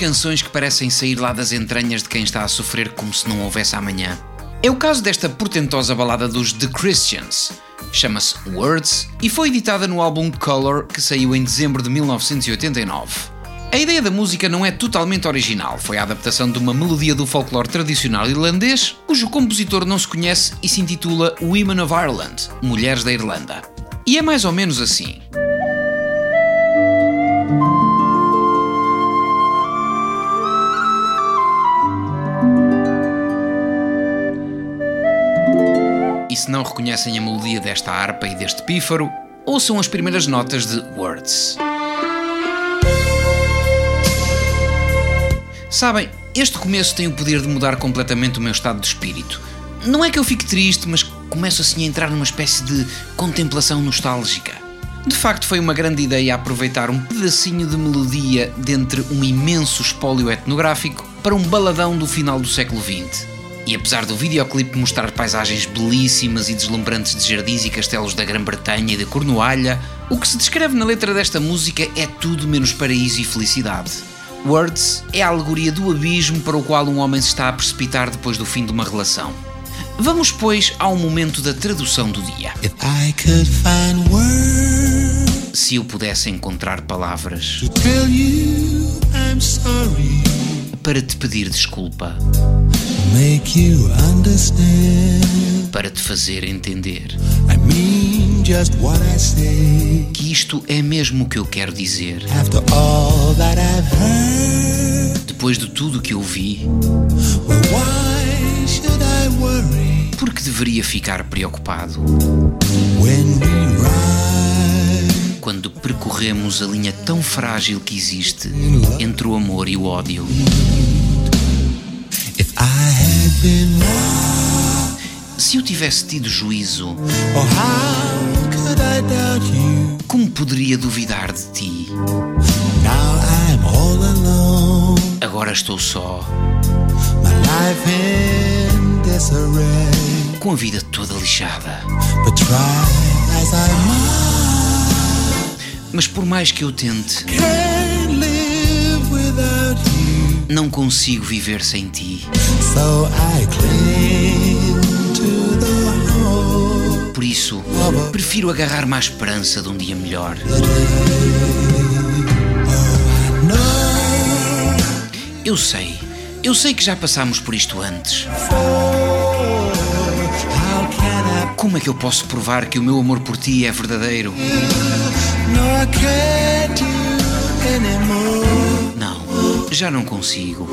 canções que parecem sair lá das entranhas de quem está a sofrer como se não houvesse amanhã. É o caso desta portentosa balada dos The Christians. Chama-se Words e foi editada no álbum Color, que saiu em dezembro de 1989. A ideia da música não é totalmente original, foi a adaptação de uma melodia do folclore tradicional irlandês, cujo compositor não se conhece e se intitula Women of Ireland, Mulheres da Irlanda. E é mais ou menos assim. E se não reconhecem a melodia desta harpa e deste pífaro, ouçam as primeiras notas de Words. Sabem, este começo tem o poder de mudar completamente o meu estado de espírito. Não é que eu fique triste, mas começo assim a entrar numa espécie de contemplação nostálgica. De facto, foi uma grande ideia aproveitar um pedacinho de melodia dentre um imenso espólio etnográfico para um baladão do final do século XX. E apesar do videoclipe mostrar paisagens belíssimas e deslumbrantes de jardins e castelos da Grã-Bretanha e da Cornualha, o que se descreve na letra desta música é tudo menos paraíso e felicidade. Words é a alegoria do abismo para o qual um homem se está a precipitar depois do fim de uma relação. Vamos, pois, ao momento da tradução do dia. Se eu pudesse encontrar palavras para te pedir desculpa, para te fazer entender que isto é mesmo o que eu quero dizer. Depois de tudo que eu vi, por que deveria ficar preocupado? Quando percorremos a linha tão frágil que existe entre o amor e o ódio. Se eu tivesse tido juízo, como poderia duvidar de ti? Agora estou só, com a vida toda lixada. Mas por mais que eu tente, não consigo viver sem ti. Por isso, prefiro agarrar-me à esperança de um dia melhor. Eu sei que já passámos por isto antes. Como é que eu posso provar que o meu amor por ti é verdadeiro? Não, já não consigo.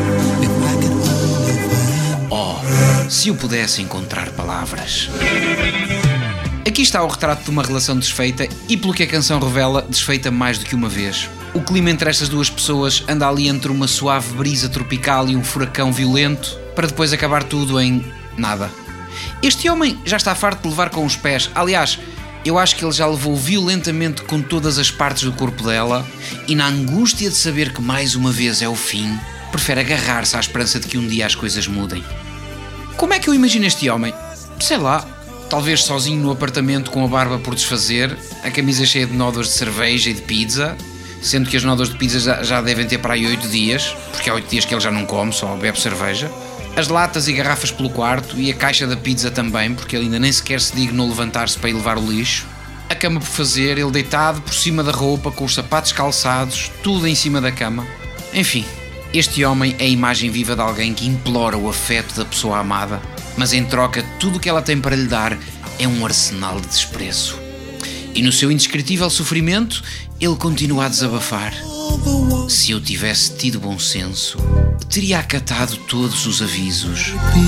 Oh, se eu pudesse encontrar palavras. Aqui está o retrato de uma relação desfeita e, pelo que a canção revela, desfeita mais do que uma vez. O clima entre estas duas pessoas anda ali entre uma suave brisa tropical e um furacão violento, para depois acabar tudo em nada. Este homem já está farto de levar com os pés. Aliás, eu acho que ele já levou violentamente com todas as partes do corpo dela e, na angústia de saber que mais uma vez é o fim, prefere agarrar-se à esperança de que um dia as coisas mudem. Como é que eu imagino este homem? Sei lá, talvez sozinho no apartamento com a barba por desfazer, a camisa cheia de nódoas de cerveja e de pizza, sendo que as nódoas de pizza já devem ter para aí 8 dias, porque há 8 dias que ele já não come, só bebe cerveja. As latas e garrafas pelo quarto e a caixa da pizza também, porque ele ainda nem sequer se dignou levantar-se para ir levar o lixo. A cama por fazer, ele deitado por cima da roupa, com os sapatos calçados, tudo em cima da cama. Enfim, este homem é a imagem viva de alguém que implora o afeto da pessoa amada, mas em troca tudo o que ela tem para lhe dar é um arsenal de desprezo. E no seu indescritível sofrimento, ele continua a desabafar. Se eu tivesse tido bom senso, teria acatado todos os avisos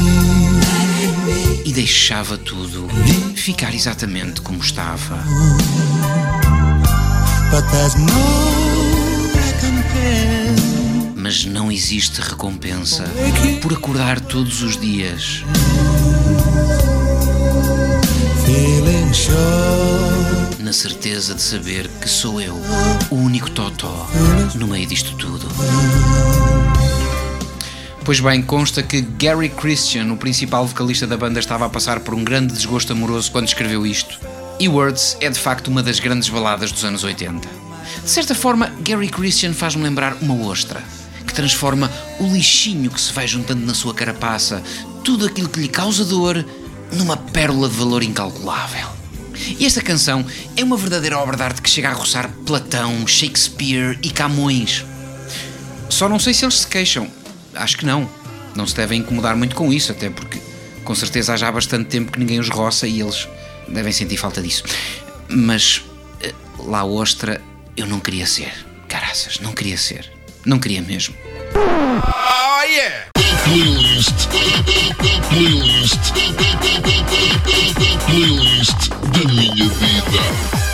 e deixava tudo ficar exatamente como estava. Mas não existe recompensa por acordar todos os dias na certeza de saber que sou eu, o único totó no meio disto tudo. Pois bem, consta que Gary Christian, o principal vocalista da banda, estava a passar por um grande desgosto amoroso quando escreveu isto. E Words é de facto uma das grandes baladas dos anos 80. De certa forma, Gary Christian faz-me lembrar uma ostra, que transforma o lixinho que se vai juntando na sua carapaça, tudo aquilo que lhe causa dor, numa pérola de valor incalculável. E esta canção é uma verdadeira obra de arte que chega a roçar Platão, Shakespeare e Camões. Só não sei se eles se queixam. Acho que não. Não se devem incomodar muito com isso, até porque com certeza há já bastante tempo que ninguém os roça e eles devem sentir falta disso. Mas lá ostra eu não queria ser. Caraças, não queria ser. Não queria mesmo. Oh yeah! Playlist da minha vida.